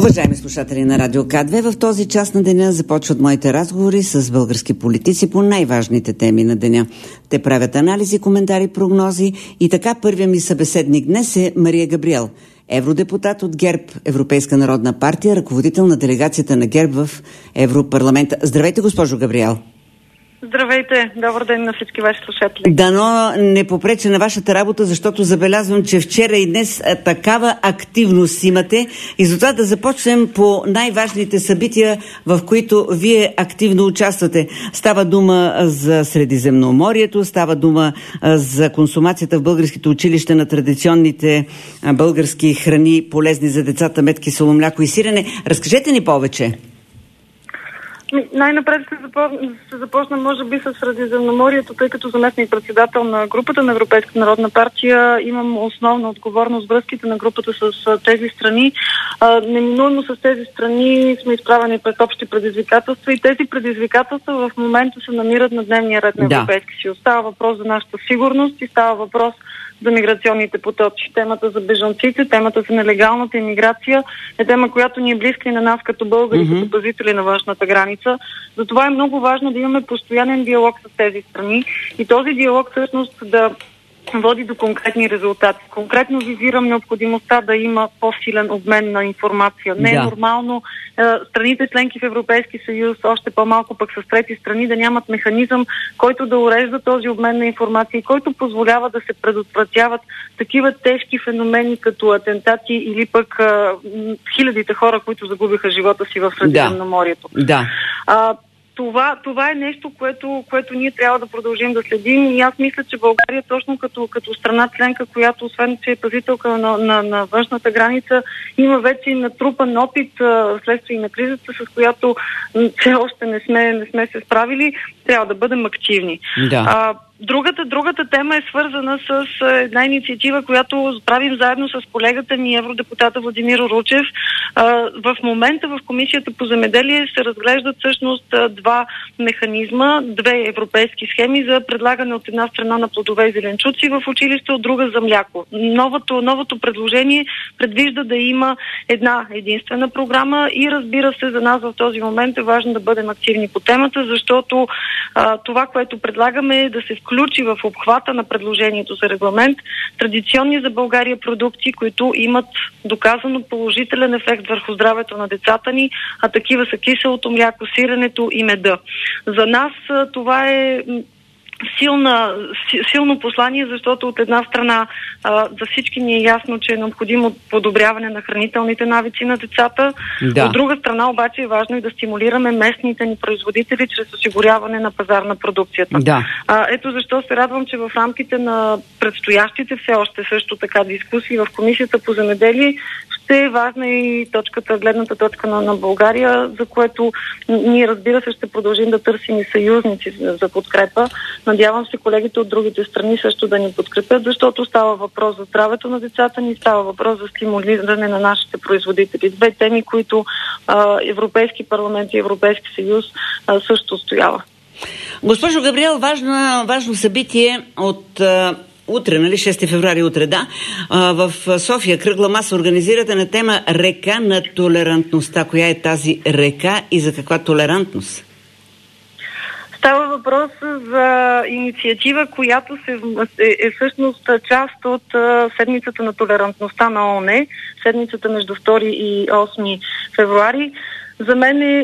Уважаеми слушатели на Радио К2, в този час на деня започват моите разговори с български политици по най-важните теми на деня. Те правят анализи, коментари, прогнози и така първият ми събеседник днес е Мария Габриел, евродепутат от ГЕРБ, Европейска народна партия, ръководител на делегацията на ГЕРБ в Европарламента. Здравейте, госпожо Габриел. Здравейте! Добър ден на всички ваши слушатели. Дано не попрече на вашата работа, защото забелязвам, че вчера и днес такава активност имате и затова да започнем по най-важните събития, в които вие активно участвате. Става дума за Средиземноморието, става дума за консумацията в българските училища на традиционните български храни, полезни за децата, мед, кисело мляко и сирене. Разкажете ни повече. Най-напред ще започна, може би, с Средиземноморието, тъй като заместник председател на групата на Европейска народна партия имам основна отговорност връзките на групата с тези страни. Неминуемо с тези страни сме изправени пред общи предизвикателства и тези предизвикателства в момента се намират на дневния ред на Европейския съюз. Става въпрос за нашата сигурност и става въпрос за миграционните потоци. Темата за бежанците, темата за нелегалната имиграция е тема, която ни е близка и на нас като българи, като пазители на външната граница. Затова е много важно да имаме постоянен диалог с тези страни и този диалог всъщност да води до конкретни резултати. Конкретно визирам необходимостта да има по-силен обмен на информация. Не е нормално страните членки в Европейски съюз, още по-малко пък с трети страни, да нямат механизъм, който да урежда този обмен на информация и който позволява да се предотвратяват такива тежки феномени като атентати или пък хилядите хора, които загубиха живота си в Средиземноморието. Това е нещо, което ние трябва да продължим да следим и аз мисля, че България точно като страна членка, която освен, че е пазителка на външната граница, има вече натрупан опит вследствие на кризата, с която все още не сме се справили, трябва да бъдем активни. Другата тема е свързана с една инициатива, която правим заедно с колегата ми, евродепутата Владимир Уручев. В момента в Комисията по земеделие се разглеждат всъщност два механизма, две европейски схеми за предлагане от една страна на плодове и зеленчуци в училище, от друга за мляко. Новото предложение предвижда да има една единствена програма и разбира се, за нас в този момент е важно да бъдем активни по темата, защото това, което предлагаме е да се включи в обхвата на предложението за регламент традиционни за България продукти, които имат доказано положителен ефект върху здравето на децата ни, а такива са киселото мляко, сиренето и меда. За нас това е силно послание, защото от една страна за всички ни е ясно, че е необходимо подобряване на хранителните навици на децата. От друга страна обаче е важно и да стимулираме местните ни производители чрез осигуряване на пазар на продукцията. Ето защо се радвам, че в рамките на предстоящите все още също така дискусии в Комисията по земеделие ще е важна и гледната точка на България, за което ние, разбира се, ще продължим да търсим и съюзници за подкрепа. Надявам се колегите от другите страни също да ни подкрепят, защото става въпрос за здравето на децата ни, става въпрос за стимулиране на нашите производители. Две теми, които Европейски парламент и Европейски съюз също стоява. Госпожо Габриел, важно събитие от утре, 6 февруари утре, в София кръгла маса организирате на тема река на толерантността. Коя е тази река и за каква толерантност? Става въпрос за инициатива, която е всъщност част от седмицата на толерантността на ООН, седмицата между 2 и 8 февруари. За мен е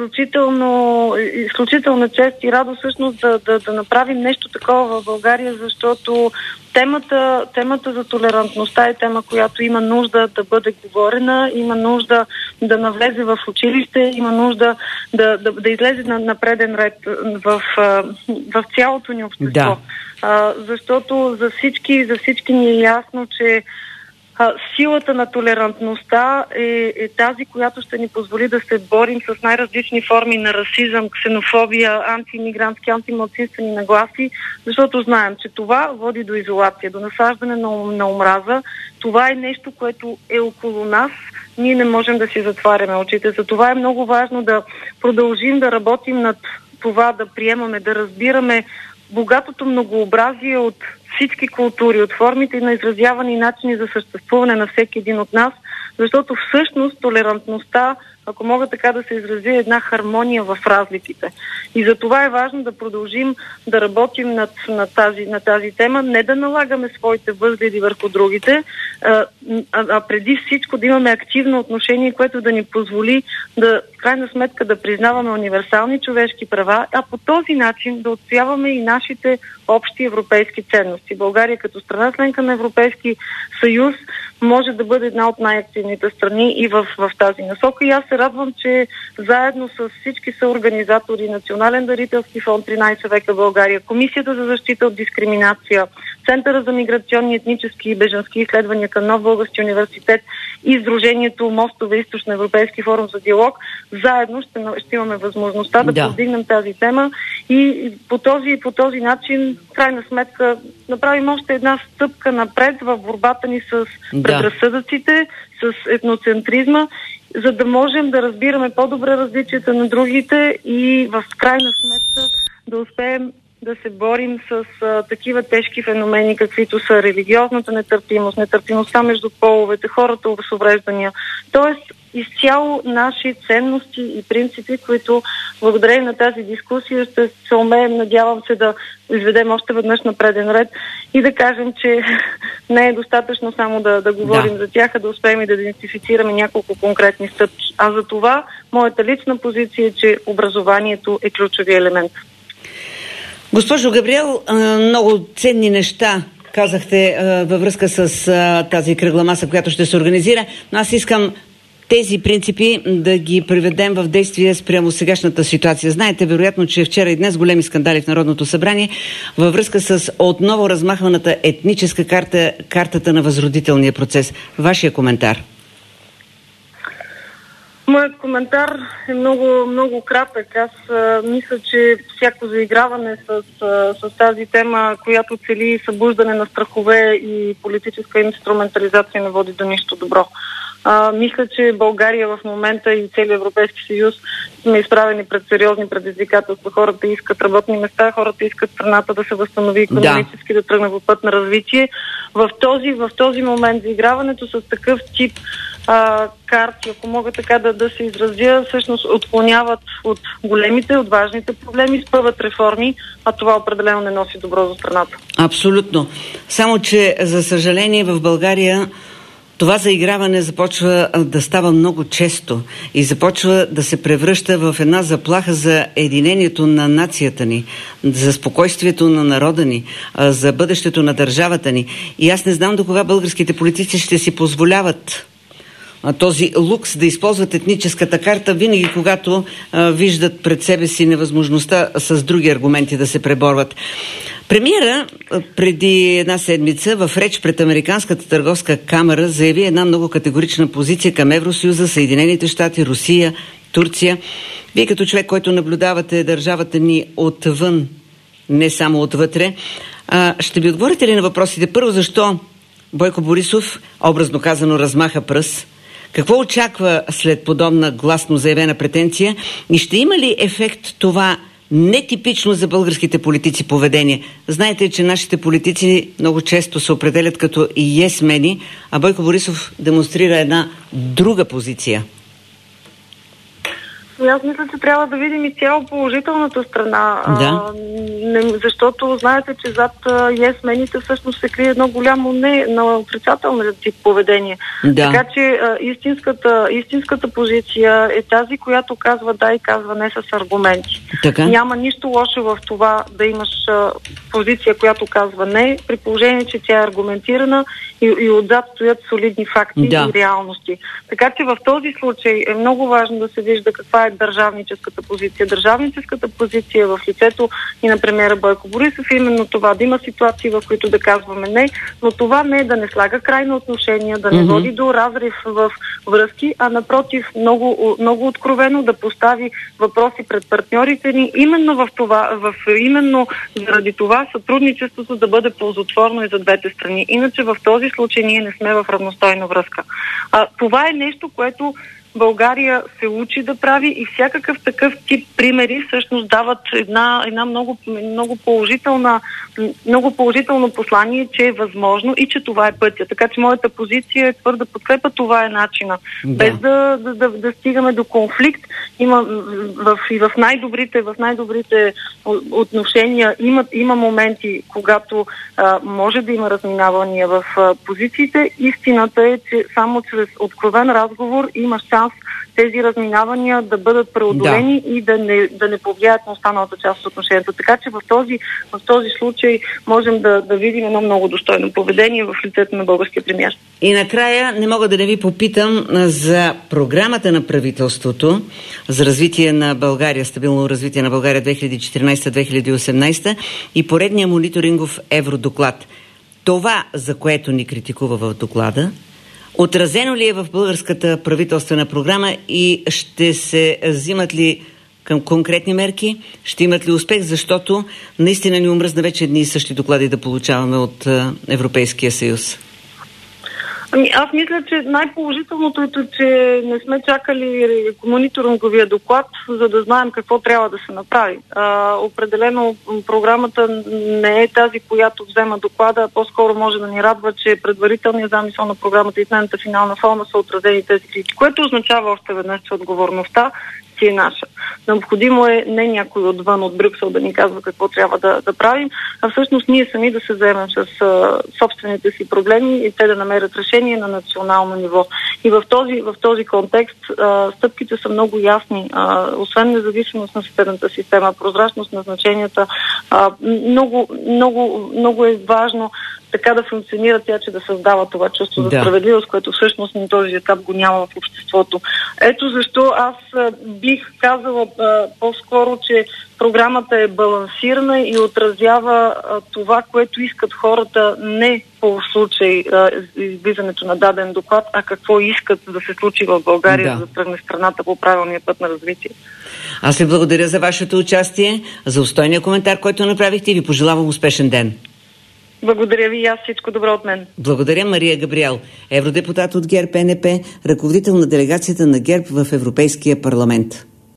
изключителна чест и радост всъщност да направим нещо такова в България, защото темата за толерантността е тема, която има нужда да бъде говорена, има нужда да навлезе в училище, има нужда да излезе на преден ред в цялото ни общество. Защото за всички ни е ясно, че силата на толерантността е тази, която ще ни позволи да се борим с най-различни форми на расизъм, ксенофобия, антиимигрантски, антималцинствени нагласи, защото знаем, че това води до изолация, до насаждане на омраза. Това е нещо, което е около нас. Ние не можем да си затваряме очите. Затова е много важно да продължим да работим над това, да приемаме, да разбираме богатото многообразие от всички култури, от формите на изразяване и начини за съществуване на всеки един от нас, защото всъщност толерантността, ако мога така да се изрази, е една хармония в разликите. И за това е важно да продължим да работим на тази тема, не да налагаме своите възгледи върху другите, а преди всичко да имаме активно отношение, което да ни позволи да, в крайна сметка, да признаваме универсални човешки права, а по този начин да отстояваме и нашите общи европейски ценности. България като страна членка на Европейски съюз може да бъде една от най-активните страни и в тази насока. И аз се радвам, че заедно с всички съорганизатори, Национален дарителски фонд 13 века България, Комисията за защита от дискриминация, Центъра за миграционни, етнически и бежански изследвания към Нов български университет и Сдружението Мостове Източно Европейски форум за диалог, заедно ще имаме възможността да повдигнем тази тема и по този начин, в крайна сметка, направим още една стъпка напред в борбата ни с предразсъдъците, с етноцентризма, за да можем да разбираме по-добре различията на другите и в крайна сметка да успеем да се борим с такива тежки феномени, каквито са религиозната нетърпимост, нетърпимостта между половете, хората с увреждания. Тоест, изцяло наши ценности и принципи, които благодарение на тази дискусия ще се умеем, надявам се, да изведем още веднъж на преден ред и да кажем, че не е достатъчно само да говорим за тях, а да успеем и да идентифицираме няколко конкретни стъпки. А за това моята лична позиция е, че образованието е ключови елемент. Госпожо Габриел, много ценни неща казахте във връзка с тази кръгла маса, която ще се организира, но аз искам тези принципи да ги приведем в действие спрямо сегашната ситуация. Знаете, вероятно, че вчера и днес големи скандали в Народното събрание във връзка с отново размахваната етническа картата на възродителния процес. Вашия коментар? Моят коментар е много, много кратък. Аз мисля, че всяко заиграване с тази тема, която цели събуждане на страхове и политическа инструментализация, не води до нищо добро. Мисля, че България в момента и целият Европейски съюз сме изправени пред сериозни предизвикателства. Хората искат работни места, хората искат страната да се възстанови икономически, да тръгне по път на развитие. В този момент заиграването с такъв тип карти, ако мога така да се изразя, всъщност отклоняват от големите, от важните проблеми, спъват реформи, а това определено не носи добро за страната. Абсолютно. Само че, за съжаление, в България това заиграване започва да става много често и започва да се превръща в една заплаха за единението на нацията ни, за спокойствието на народа ни, за бъдещето на държавата ни. И аз не знам до кога българските политици ще си позволяват този лукс да използват етническата карта, винаги когато виждат пред себе си невъзможността с други аргументи да се преборват. Премиера преди една седмица в реч пред Американската търговска камара заяви една много категорична позиция към Евросъюза, Съединените щати, Русия, Турция. Вие като човек, който наблюдавате държавата ни отвън, не само отвътре, ще ви отговорите ли на въпросите? Първо, защо Бойко Борисов, образно казано, размаха пръст? Какво очаква след подобна гласно заявена претенция и ще има ли ефект това нетипично за българските политици поведение? Знаете, че нашите политици много често се определят като есмени, а Бойко Борисов демонстрира една друга позиция. Аз мисля, че трябва да видим и цяло положителната страна, защото знаете, че зад есмените всъщност се крие едно голямо не на отрицателен тип поведение. Така че истинската позиция е тази, която казва да и казва не с аргументи. Няма нищо лошо в това да имаш позиция, която казва не, при положение, че тя е аргументирана и отзад стоят солидни факти и реалности. Така че в този случай е много важно да се вижда каква е държавническата позиция. Държавническата позиция в лицето и на премиера Бойко Борисов е именно това, да има ситуации, в които да казваме не, но това не е да не слага край на отношения, да не води до разрив в връзки, а напротив, много, много откровено да постави въпроси пред партньорите ни, именно именно заради това сътрудничеството да бъде ползотворно и за двете страни. Иначе в този случай ние не сме в равностойна връзка. Това е нещо, което България се учи да прави и всякакъв такъв тип примери всъщност дават една много положително послание, че е възможно и че това е пътя. Така че моята позиция е твърда подкрепа, това е начина. Да. Без да стигаме до конфликт, и в най-добрите отношения има моменти, когато може да има разминавания в позициите. Истината е, че само чрез откровен разговор има шанс тези разминавания да бъдат преодолени и да не повлияят на останалата част от отношението. Така че в този случай можем да видим едно много достойно поведение в лицето на българския премиер. И накрая не мога да не ви попитам за програмата на правителството за развитие на България, стабилно развитие на България 2014-2018 и поредния мониторингов евродоклад. Това, за което ни критикува в доклада, отразено ли е в българската правителствена програма и ще се взимат ли към конкретни мерки? Ще имат ли успех? Защото наистина ни омръзна вече едни и същи доклади да получаваме от Европейския съюз. Аз мисля, че най-положителното е, че не сме чакали мониторинговия доклад, за да знаем какво трябва да се направи. Определено програмата не е тази, която взема доклада, а по-скоро може да ни радва, че предварителният замисъл на програмата и нейната финална форма са отразени тези критики, което означава още веднъж, че отговорността си е наша. Необходимо е не някой отвън от Брюксел да ни казва какво трябва да правим, а всъщност ние сами да се заемем с собствените си проблеми и те да намерят решение на национално ниво. И в този контекст стъпките са много ясни. Освен независимост на съдебната система, прозрачност на значенията, много е важно така да функционира тя, че да създава това чувство за справедливост, което всъщност на този етап го няма в обществото. Ето защо аз бих казала по-скоро, че програмата е балансирана и отразява това, което искат хората не по случай излизането на даден доклад, а какво искат да се случи в България, за да тръгне страната по правилния път на развитие. Аз ви благодаря за вашето участие, за устойния коментар, който направихте и ви пожелавам успешен ден. Благодаря ви и аз, всичко добро от мен. Благодаря. Мария Габриел, евродепутат от ГЕРБ НП, ръководител на делегацията на ГЕРБ в Европейския парламент.